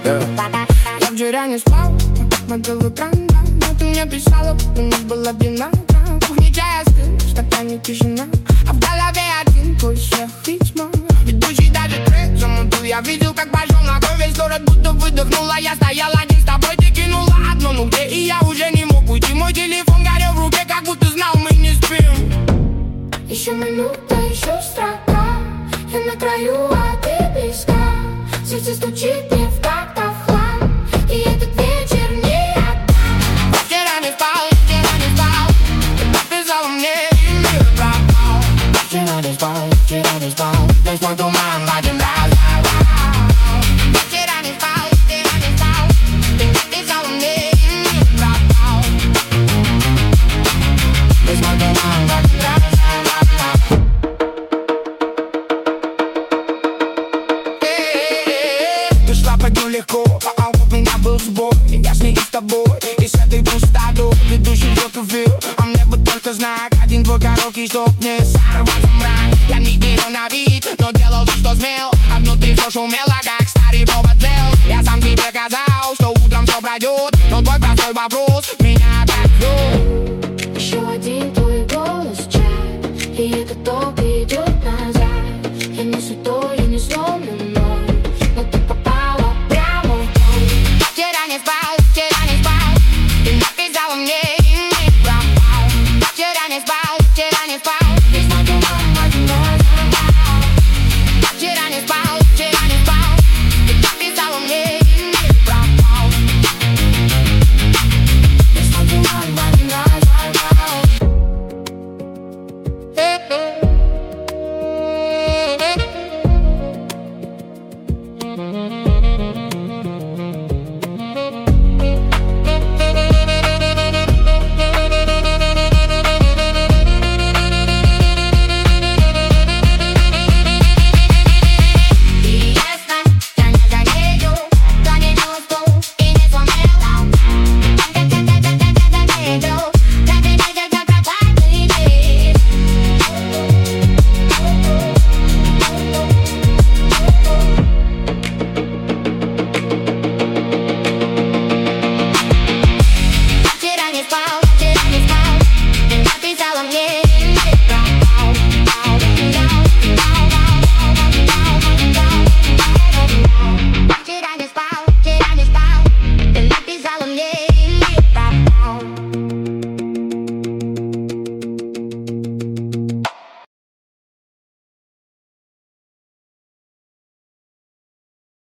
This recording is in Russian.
Я вчера не спал, смотрел экран, но ты мне писала, у нас была длина. Кухня чая стыл, в стакане тишина, а в голове один твой смех и тьма. Ведущий даже трек замутил, я видел, как пошел на кровь. Весь город будто выдохнула, я стоял один с тобой, ты кинула одно, ну где? И я уже не мог уйти, мой телефон горел в руке, как будто знал, мы не спим. Еще минута, еще строка, я на краю, а ты близка. Сердце стучит не в такт, а в хлам, и этот вечер не отдам. Вчера не спал, ты подписала мне, и мир пропал. Вчера не спал, весь мой туман в один раз. Вчера не спал, ты подписала мне, и мир пропал. Весь мой туман в один раз. Пойду легко, а у меня был сбой. Я с ней и с тобой, и с этой пустотой. Ведущий что-то вел, а мне бы только знак. Один твой короткий, чтоб не сорваться мрак. Я не верю на вид, но делал то, что смел. А внутри все шумело, как старый повод тлел. Я сам тебе казал, что утром все пройдет, но твой простой вопрос